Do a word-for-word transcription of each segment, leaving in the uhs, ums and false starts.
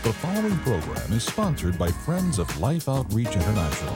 The following program is sponsored by Friends of Life Outreach International.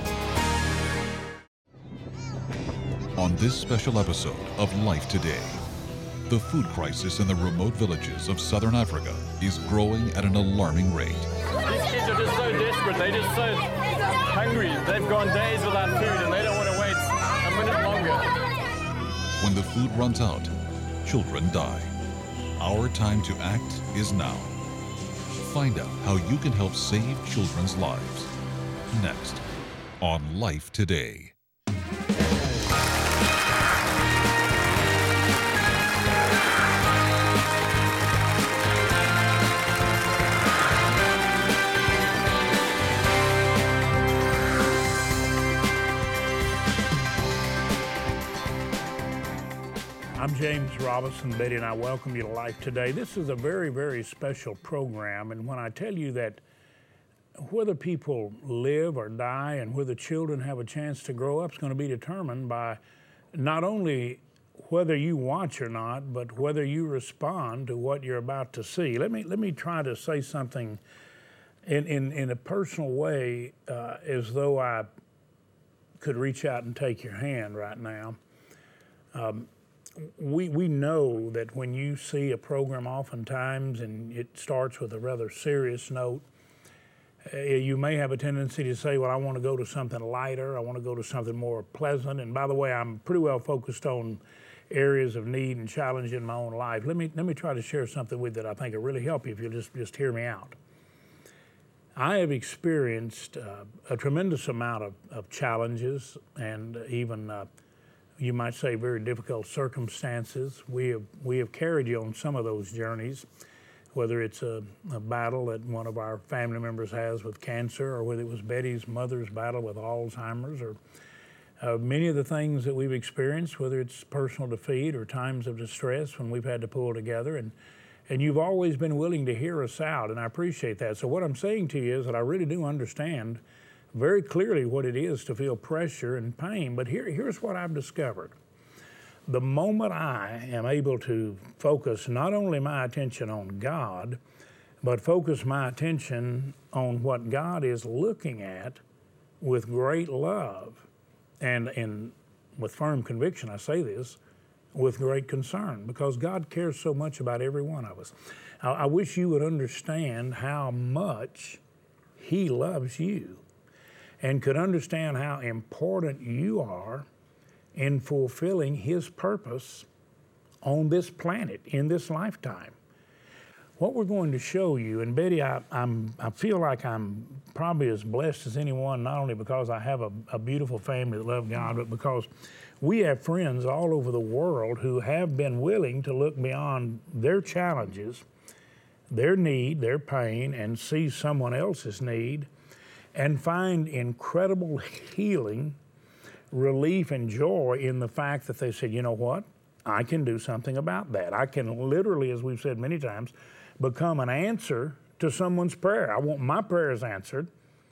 On this special episode of Life Today, the food crisis in the remote villages of southern Africa is growing at an alarming rate. These kids are just so desperate, they're just so hungry. They've gone days without food and they don't want to wait a minute longer. When the food runs out, children die. Our time to act is now. Find out how you can help save children's lives. Next on Life Today. I'm James Robinson. Betty and I welcome you to Life Today. This is a very, very special program, and when I tell you that whether people live or die and whether children have a chance to grow up is going to be determined by not only whether you watch or not, but whether you respond to what you're about to see. Let me let me try to say something in, in, in a personal way, uh, as though I could reach out and take your hand right now. Um, We we know that when you see a program oftentimes and it starts with a rather serious note, uh, you may have a tendency to say, well, I want to go to something lighter, I want to go to something more pleasant. And by the way, I'm pretty well focused on areas of need and challenge in my own life. Let me let me try to share something with you that I think will really help you if you'll just, just hear me out. I have experienced uh, a tremendous amount of, of challenges and even uh, you might say very difficult circumstances. We have we have carried you on some of those journeys, whether it's a, a battle that one of our family members has with cancer, or whether it was Betty's mother's battle with Alzheimer's, or uh, many of the things that we've experienced, whether it's personal defeat or times of distress when we've had to pull together. And, and you've always been willing to hear us out, and I appreciate that. So what I'm saying to you is that I really do understand very clearly what it is to feel pressure and pain. But here, here's what I've discovered. The moment I am able to focus not only my attention on God, but focus my attention on what God is looking at with great love, and, and with firm conviction I say this, with great concern, because God cares so much about every one of us. I, I wish you would understand how much He loves you, and could understand how important you are in fulfilling His purpose on this planet, in this lifetime. What we're going to show you, and Betty, I, I'm, I feel like I'm probably as blessed as anyone, not only because I have a, a beautiful family that love God, but because we have friends all over the world who have been willing to look beyond their challenges, their need, their pain, and see someone else's need, and find incredible healing, relief, and joy in the fact that they said, you know what, I can do something about that. I can literally, as we've said many times, become an answer to someone's prayer. I want my prayers answered.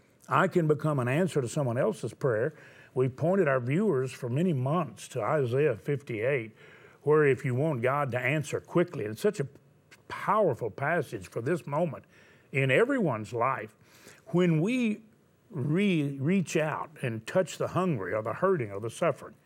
I can become an answer to someone else's prayer. We pointed our viewers for many months to Isaiah fifty-eight, where if you want God to answer quickly, it's such a powerful passage for this moment in everyone's life. When we Re- reach out and touch the hungry or the hurting or the suffering,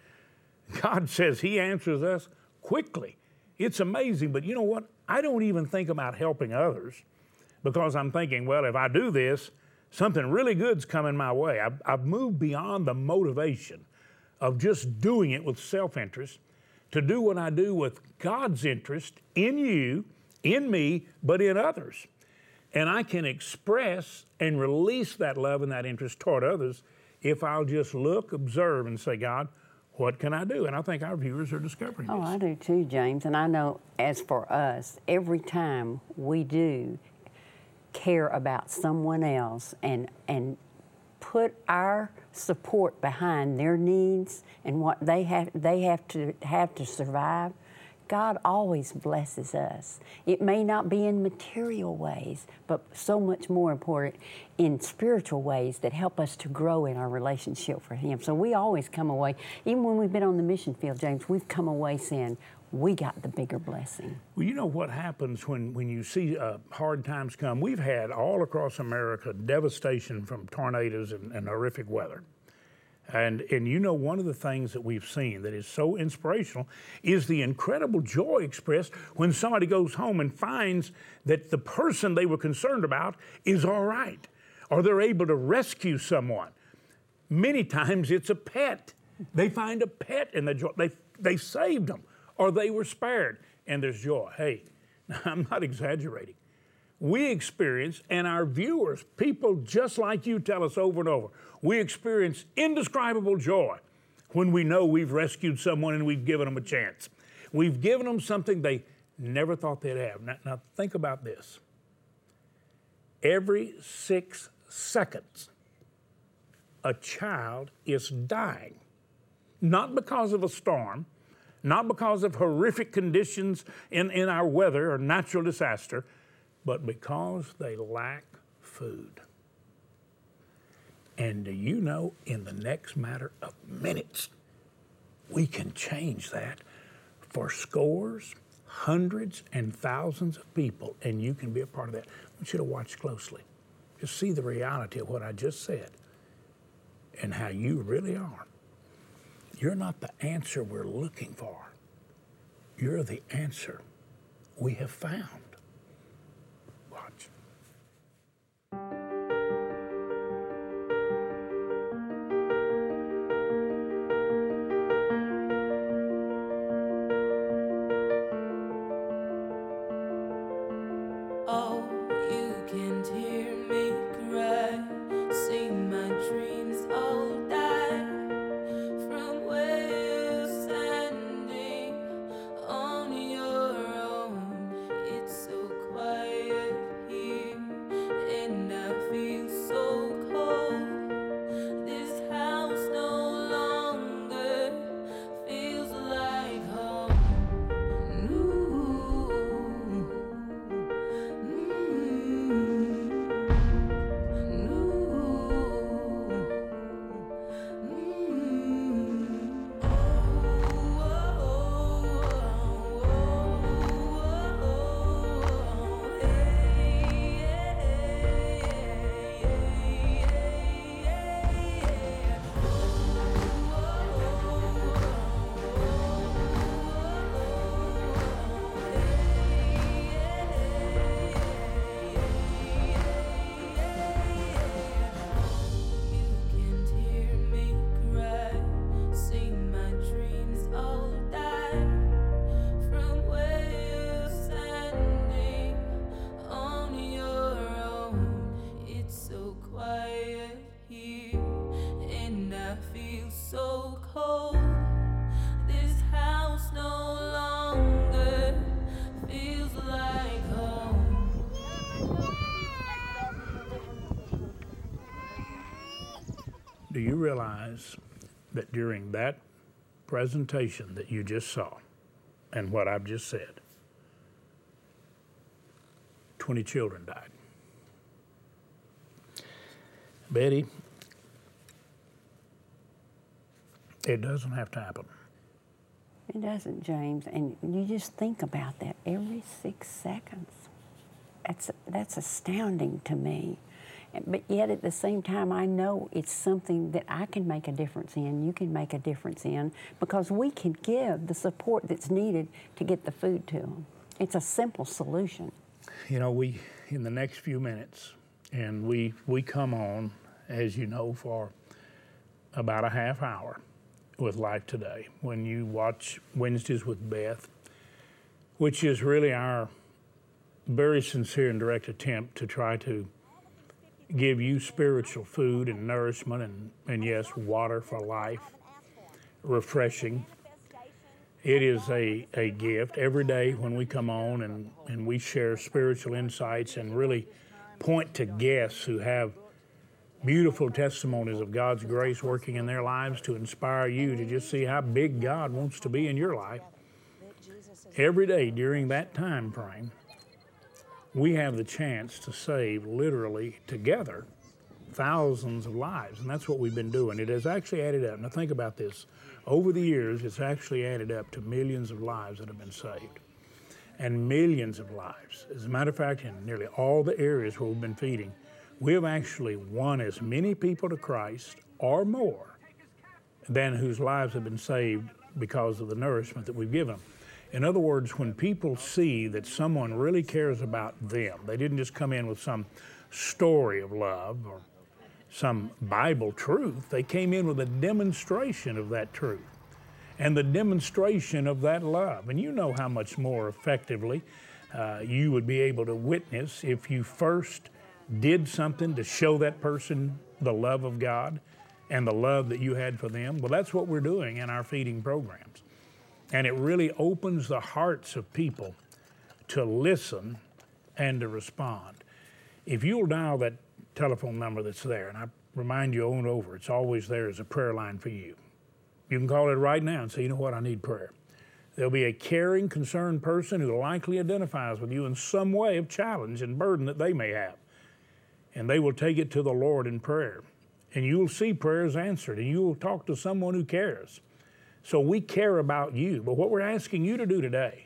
God says He answers us quickly. It's amazing, but you know what? I don't even think about helping others because I'm thinking, well, if I do this, something really good's coming my way. I've, I've moved beyond the motivation of just doing it with self-interest to do what I do with God's interest in you, in me, but in others. And I can express and release that love and that interest toward others if I'll just look, observe, and say, God, what can I do? And I think our viewers are discovering oh, this. Oh, I do too, James. And I know as for us, every time we do care about someone else and and put our support behind their needs and what they have they have to have to survive, God always blesses us. It may not be in material ways, but so much more important in spiritual ways that help us to grow in our relationship for Him. So we always come away, even when we've been on the mission field, James, we've come away saying, we got the bigger blessing. Well, you know what happens when, when you see uh, hard times come? We've had all across America devastation from tornadoes and, and horrific weather. And, and you know, one of the things that we've seen that is so inspirational is the incredible joy expressed when somebody goes home and finds that the person they were concerned about is all right, or they're able to rescue someone. Many times it's a pet. They find a pet and the joy, they, they saved them, or they were spared, and there's joy. Hey, I'm not exaggerating. We experience, and our viewers, people just like you tell us over and over, we experience indescribable joy when we know we've rescued someone and we've given them a chance. We've given them something they never thought they'd have. Now, now think about this. Every six seconds, a child is dying, not because of a storm, not because of horrific conditions in, in our weather or natural disaster, but because they lack food. And do you know, in the next matter of minutes, we can change that for scores, hundreds, and thousands of people, and you can be a part of that. I want you to watch closely. Just see the reality of what I just said and how you really are. You're not the answer we're looking for. You're the answer we have found. Watch. Oh, you can hear me cry, see my dreams all die from where you're standing on your own. It's so quiet here, and I feel so cold. This house no longer feels like home. Ooh. So cold, this house no longer feels like home. Do you realize that during that presentation that you just saw and what I've just said, twenty children died? Betty, it doesn't have to happen. It doesn't, James, and you just think about that every six seconds. That's, that's astounding to me. But yet at the same time, I know it's something that I can make a difference in, you can make a difference in, because we can give the support that's needed to get the food to them. It's a simple solution. You know, we, in the next few minutes, and we, we come on, as you know, for about a half hour with Life Today. When you watch Wednesdays with Beth, which is really our very sincere and direct attempt to try to give you spiritual food and nourishment and, and yes, water for life, refreshing. It is a, a gift every day when we come on and, and we share spiritual insights and really point to guests who have beautiful testimonies of God's grace working in their lives to inspire you to just see how big God wants to be in your life. Every day during that time frame, we have the chance to save literally together thousands of lives, and that's what we've been doing. It has actually added up. Now think about this. Over the years, it's actually added up to millions of lives that have been saved. And millions of lives. As a matter of fact, in nearly all the areas where we've been feeding, we have actually won as many people to Christ or more than whose lives have been saved because of the nourishment that we've given them. In other words, when people see that someone really cares about them, they didn't just come in with some story of love or some Bible truth, they came in with a demonstration of that truth and the demonstration of that love. And you know how much more effectively uh, you would be able to witness if you first did something to show that person the love of God and the love that you had for them. Well, that's what we're doing in our feeding programs. And it really opens the hearts of people to listen and to respond. If you'll dial that telephone number that's there, and I remind you over and over, it's always there as a prayer line for you. You can call it right now and say, you know what, I need prayer. There'll be a caring, concerned person who likely identifies with you in some way of challenge and burden that they may have. And they will take it to the Lord in prayer. And you will see prayers answered, and you will talk to someone who cares. So we care about you. But what we're asking you to do today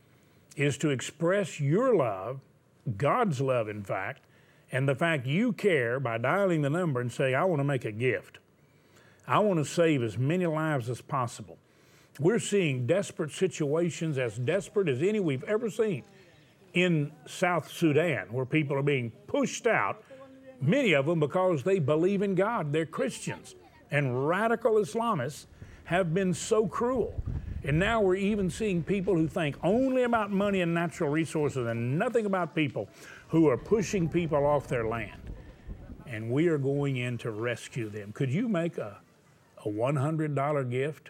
is to express your love, God's love, in fact, and the fact you care by dialing the number and say, I want to make a gift. I want to save as many lives as possible. We're seeing desperate situations, as desperate as any we've ever seen, in South Sudan, where people are being pushed out, many of them because they believe in God. They're Christians. And radical Islamists have been so cruel. And now we're even seeing people who think only about money and natural resources and nothing about people, who are pushing people off their land. And we are going in to rescue them. Could you make a, a one hundred dollar gift?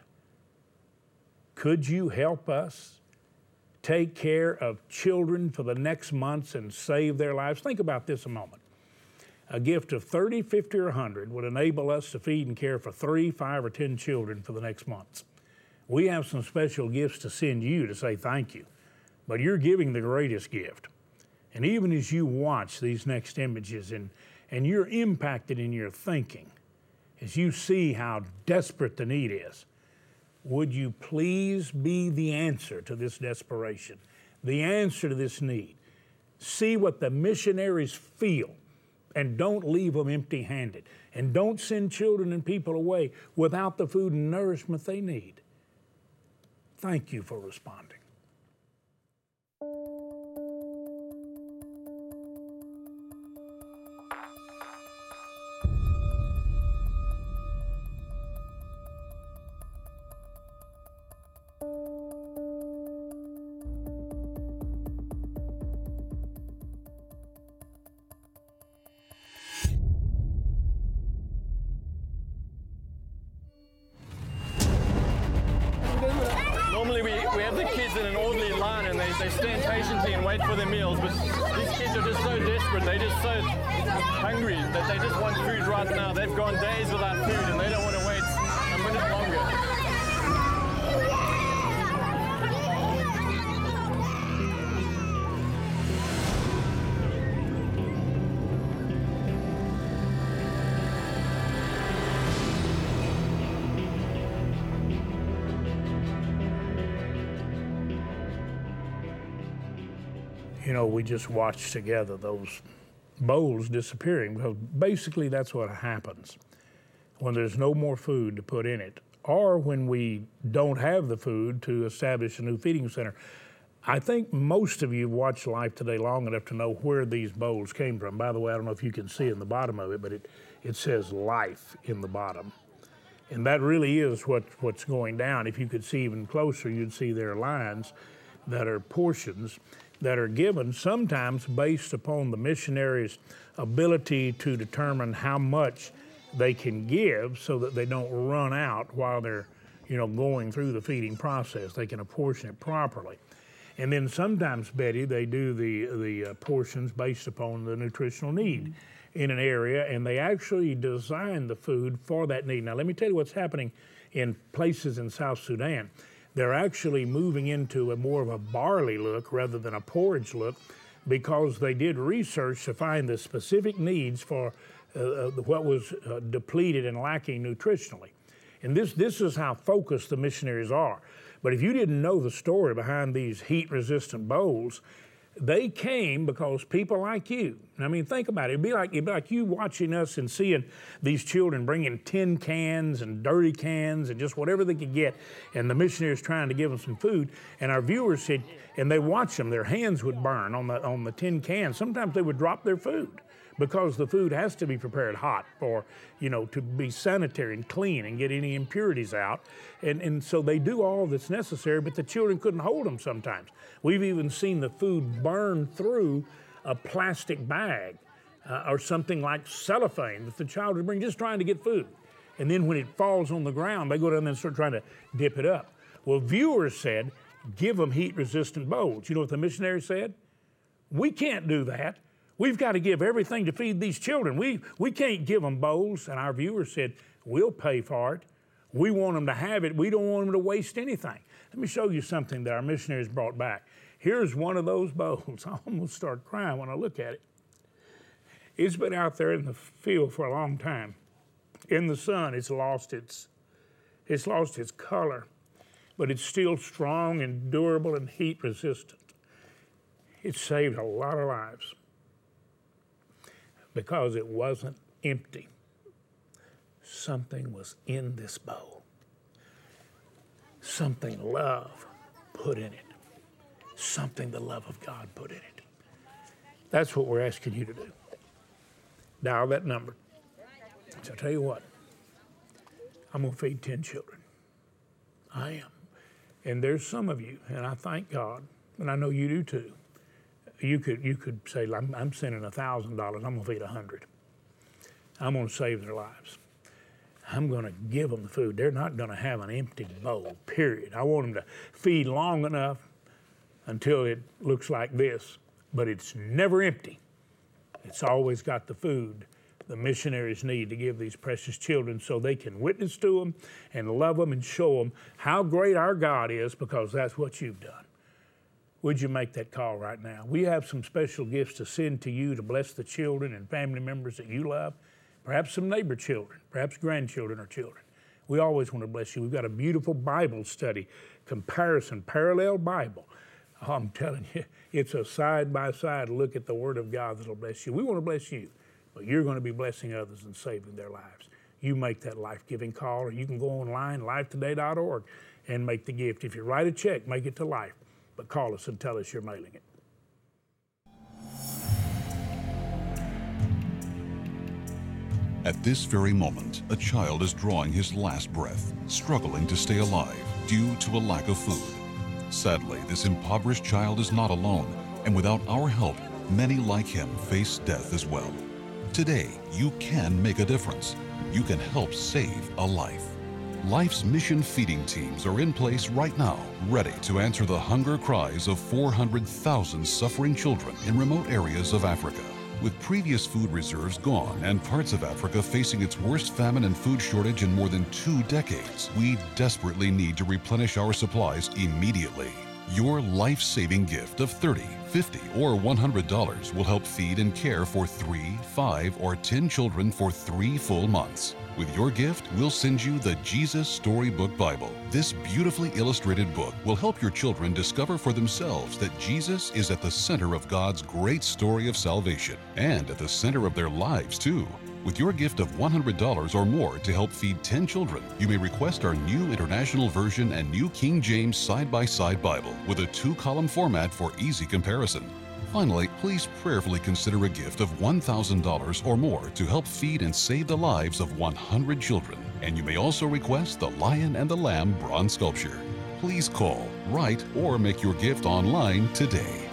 Could you help us take care of children for the next months and save their lives? Think about this a moment. A gift of thirty, fifty, or one hundred would enable us to feed and care for three, five, or ten children for the next months. We have some special gifts to send you to say thank you, but you're giving the greatest gift. And even as you watch these next images and, and you're impacted in your thinking, as you see how desperate the need is, would you please be the answer to this desperation, the answer to this need? See what the missionaries feel, and don't leave them empty-handed. And don't send children and people away without the food and nourishment they need. Thank you for responding. Normally we, we have the kids in an orderly line and they, they stand patiently and wait for their meals, but these kids are just so desperate, they're just so hungry that they just want food right now. They've gone days without food and they don't want to wait a minute longer. You know, we just watched together those bowls disappearing, because basically that's what happens when there's no more food to put in it, or when we don't have the food to establish a new feeding center. I think most of you have watched Life Today long enough to know where these bowls came from. By the way, I don't know if you can see in the bottom of it, but it, it says life in the bottom. And that really is what, what's going down. If you could see even closer, you'd see there are lines that are portions that are given, sometimes based upon the missionaries' ability to determine how much they can give so that they don't run out while they're, you know, going through the feeding process. They can apportion it properly. And then sometimes, Betty, they do the, the uh, portions based upon the nutritional need in an area, and they actually design the food for that need. Now, let me tell you what's happening in places in South Sudan. They're actually moving into a more of a barley look rather than a porridge look, because they did research to find the specific needs for uh, what was uh, depleted and lacking nutritionally. And this, this is how focused the missionaries are. But if you didn't know the story behind these heat-resistant bowls, they came because people like you. I mean, think about it. It'd be like, it'd be like you watching us and seeing these children bringing tin cans and dirty cans and just whatever they could get, and the missionaries trying to give them some food. And our viewers said, and they watched them, their hands would burn on the, on the tin cans. Sometimes they would drop their food because the food has to be prepared hot for, you know, to be sanitary and clean and get any impurities out. And, and so they do all that's necessary, but the children couldn't hold them sometimes. We've even seen the food burn through a plastic bag uh, or something like cellophane that the child would bring just trying to get food. And then when it falls on the ground, they go down there and start trying to dip it up. Well, viewers said, give them heat-resistant bowls. You know what the missionary said? We can't do that. We've got to give everything to feed these children. We, we can't give them bowls. And our viewers said, we'll pay for it. We want them to have it. We don't want them to waste anything. Let me show you something that our missionaries brought back. Here's one of those bowls. I almost start crying when I look at it. It's been out there in the field for a long time. In the sun, it's lost its, it's lost its color, but it's still strong and durable and heat resistant. It saved a lot of lives because it wasn't empty. Something was in this bowl. Something love put in it. Something the love of God put in it. That's what we're asking you to do. Dial that number. So I'll tell you what, I'm going to feed ten children. I am. And there's some of you, and I thank God, and I know you do too. You could you could say, I'm, I'm sending one thousand dollars, I'm going to feed one hundred. I'm going to save their lives. I'm going to give them the food. They're not going to have an empty bowl, period. I want them to feed long enough until it looks like this, but it's never empty. It's always got the food the missionaries need to give these precious children so they can witness to them and love them and show them how great our God is, because that's what you've done. Would you make that call right now? We have some special gifts to send to you to bless the children and family members that you love, perhaps some neighbor children, perhaps grandchildren or children. We always want to bless you. We've got a beautiful Bible study, comparison, parallel Bible. Oh, I'm telling you, it's a side-by-side look at the Word of God that'll bless you. We want to bless you, but you're going to be blessing others and saving their lives. You make that life-giving call, or you can go online, life today dot org, and make the gift. If you write a check, make it to Life, but call us and tell us you're mailing it. At this very moment, a child is drawing his last breath, struggling to stay alive due to a lack of food. Sadly, this impoverished child is not alone, and without our help, many like him face death as well. Today, you can make a difference. You can help save a life. Life's mission feeding teams are in place right now, ready to answer the hunger cries of four hundred thousand suffering children in remote areas of Africa. With previous food reserves gone and parts of Africa facing its worst famine and food shortage in more than two decades, we desperately need to replenish our supplies immediately. Your life-saving gift of thirty dollars, fifty dollars, or one hundred dollars will help feed and care for three, five, or ten children for three full months. With your gift, we'll send you the Jesus Storybook Bible. This beautifully illustrated book will help your children discover for themselves that Jesus is at the center of God's great story of salvation, and at the center of their lives, too. With your gift of one hundred dollars or more to help feed ten children, you may request our new International Version and New King James side-by-side Bible with a two-column format for easy comparison. Finally, please prayerfully consider a gift of one thousand dollars or more to help feed and save the lives of one hundred children. And you may also request the Lion and the Lamb bronze sculpture. Please call, write, or make your gift online today.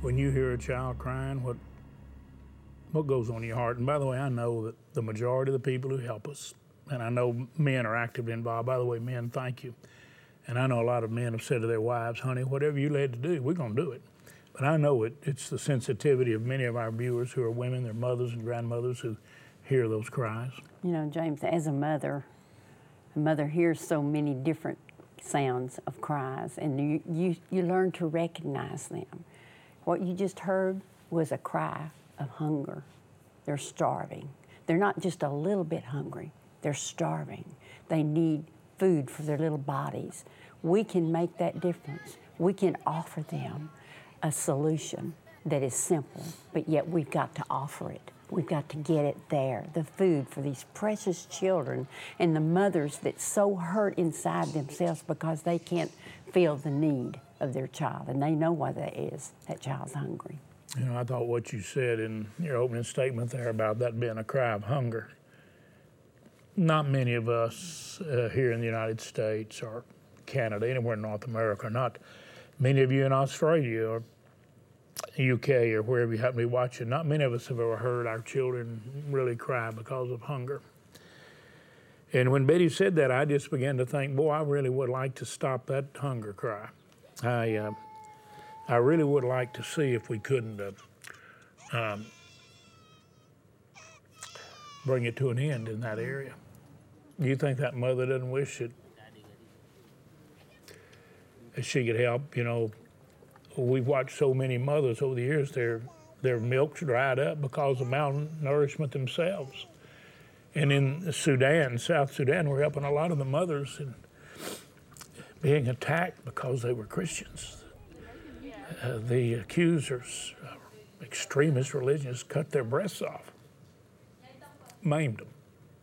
when you hear a child crying, what what goes on in your heart? And by the way, I know that the majority of the people who help us, and I know men are actively involved. By the way, men, thank you. And I know a lot of men have said to their wives, honey, whatever you led to do, we're going to do it. But I know it, it's the sensitivity of many of our viewers who are women, their mothers and grandmothers who hear those cries. You know, James, as a mother, a mother hears so many different sounds of cries, and you, you, you learn to recognize them. What you just heard was a cry of hunger. They're starving. They're not just a little bit hungry, they're starving. They need food for their little bodies. We can make that difference. We can offer them a solution that is simple, but yet we've got to offer it. We've got to get it there, the food for these precious children and the mothers that so hurt inside themselves because they can't feel the need of their child, and they know why that is. That child's hungry. You know, I thought what you said in your opening statement there about that being a cry of hunger. Not many of us uh, here in the United States or Canada, anywhere in North America, not many of you in Australia or U K or wherever you happen to be watching, not many of us have ever heard our children really cry because of hunger. And when Betty said that, I just began to think, boy, I really would like to stop that hunger cry. I uh, I really would like to see if we couldn't uh, um, bring it to an end in that area. Do you think that mother doesn't wish that, that she could help? You know, we've watched so many mothers over the years, their, their milk's dried up because of malnourishment themselves. And in Sudan, South Sudan, we're helping a lot of the mothers in being attacked because they were Christians. Uh, the accusers, uh, extremist religions, cut their breasts off, maimed them.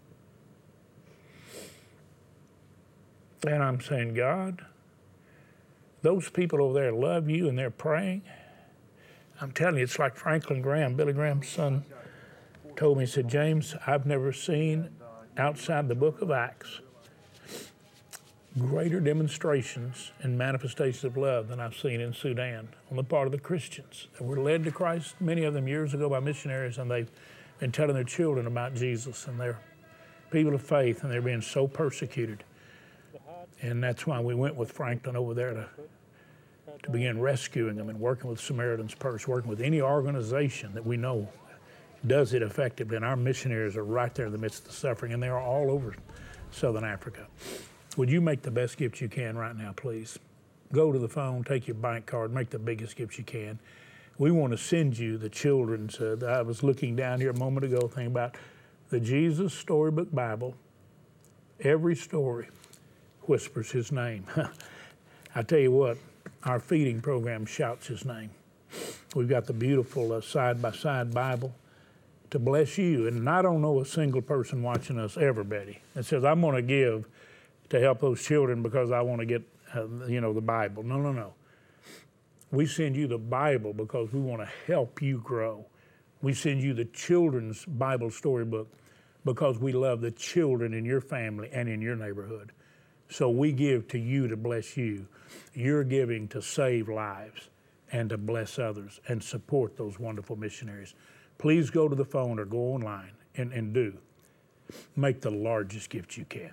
And I'm saying, God, those people over there love you and they're praying. I'm telling you, it's like Franklin Graham, Billy Graham's son, told me, he said, James, I've never seen outside the book of Acts greater demonstrations and manifestations of love than I've seen in Sudan on the part of the Christians that were led to Christ, many of them years ago by missionaries, and they've been telling their children about Jesus, and they're people of faith, and they're being so persecuted. And that's why we went with Franklin over there to, to begin rescuing them and working with Samaritan's Purse, working with any organization that we know does it effectively. And our missionaries are right there in the midst of the suffering, and they are all over Southern Africa. Would you make the best gift you can right now, please? Go to the phone, take your bank card, make the biggest gift you can. We want to send you the children's, uh, I was looking down here a moment ago thinking about the Jesus Storybook Bible. Every story whispers his name. I tell you what, our feeding program shouts his name. We've got the beautiful uh, side-by-side Bible to bless you. And I don't know a single person watching us ever, Betty, that says, I'm going to give to help those children because I want to get, uh, you know, the Bible. No, no, no. We send you the Bible because we want to help you grow. We send you the children's Bible storybook because we love the children in your family and in your neighborhood. So we give to you to bless you. You're giving to save lives and to bless others and support those wonderful missionaries. Please go to the phone or go online and, and do. Make the largest gift you can.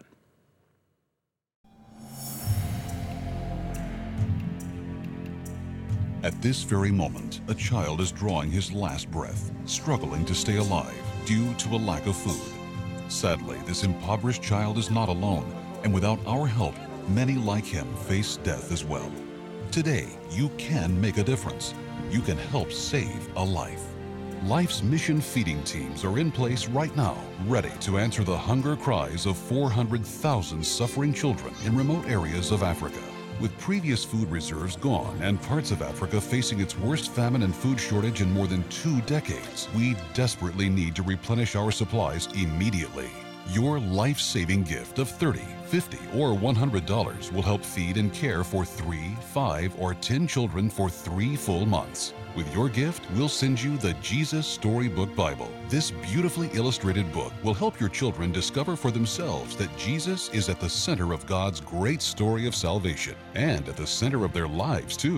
At this very moment, a child is drawing his last breath, struggling to stay alive due to a lack of food. Sadly, this impoverished child is not alone, and without our help, many like him face death as well. Today, you can make a difference. You can help save a life. Life's mission feeding teams are in place right now, ready to answer the hunger cries of four hundred thousand suffering children in remote areas of Africa. With previous food reserves gone and parts of Africa facing its worst famine and food shortage in more than two decades, we desperately need to replenish our supplies immediately. Your life-saving gift of thirty dollars, fifty dollars, or one hundred dollars will help feed and care for three, five, or ten children for three full months. With your gift, we'll send you the Jesus Storybook Bible. This beautifully illustrated book will help your children discover for themselves that Jesus is at the center of God's great story of salvation and at the center of their lives, too.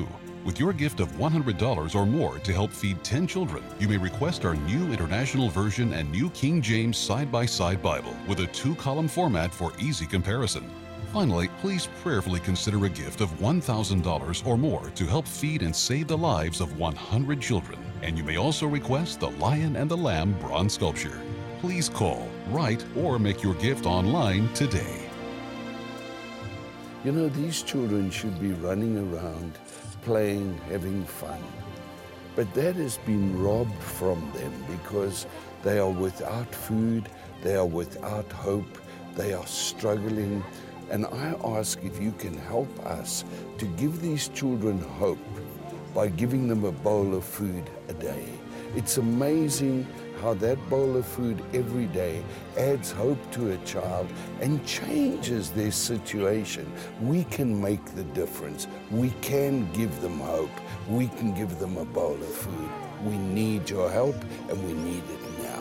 With your gift of one hundred dollars or more to help feed ten children, you may request our new International Version and New King James Side-by-Side Bible with a two-column format for easy comparison. Finally, please prayerfully consider a gift of one thousand dollars or more to help feed and save the lives of one hundred children. And you may also request the Lion and the Lamb bronze sculpture. Please call, write, or make your gift online today. You know, these children should be running around, playing, having fun. But that has been robbed from them because they are without food, they are without hope, they are struggling. And I ask if you can help us to give these children hope by giving them a bowl of food a day. It's amazing how that bowl of food every day adds hope to a child and changes their situation. We can make the difference. We can give them hope. We can give them a bowl of food. We need your help, and we need it now.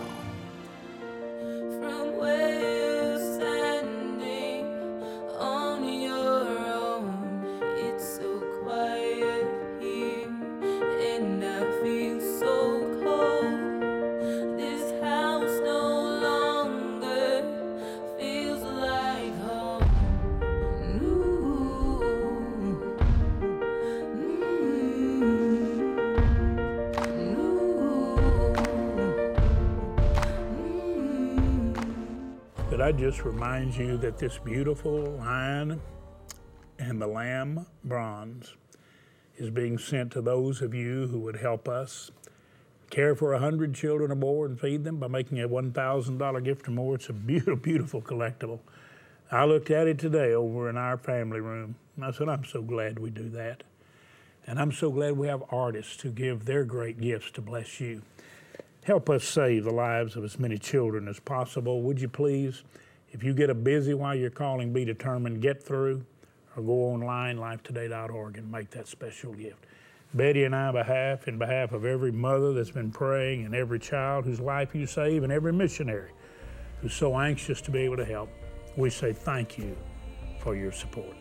From where you're standing on your own, it's so quiet here, and I feel so cold. This house no longer feels like home. Ooh. But I just remind you that this beautiful Lion and the Lamb bronze is being sent to those of you who would help us care for one hundred children or more and feed them by making a one thousand dollars gift or more. It's a beautiful, beautiful collectible. I looked at it today over in our family room, and I said, I'm so glad we do that. And I'm so glad we have artists who give their great gifts to bless you. Help us save the lives of as many children as possible. Would you please, if you get a busy while you're calling, be determined, get through, or go online, life today dot org, and make that special gift. Betty and I, behalf, in behalf of every mother that's been praying and every child whose life you save and every missionary who's so anxious to be able to help, we say thank you for your support.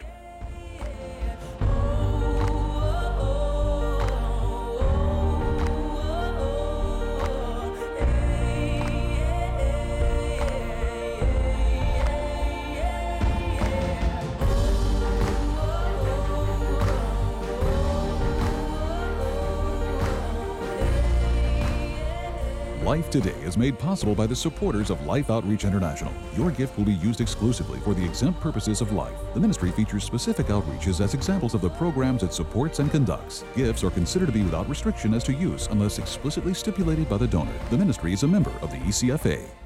Life Today is made possible by the supporters of Life Outreach International. Your gift will be used exclusively for the exempt purposes of life. The ministry features specific outreaches as examples of the programs it supports and conducts. Gifts are considered to be without restriction as to use unless explicitly stipulated by the donor. The ministry is a member of the E C F A.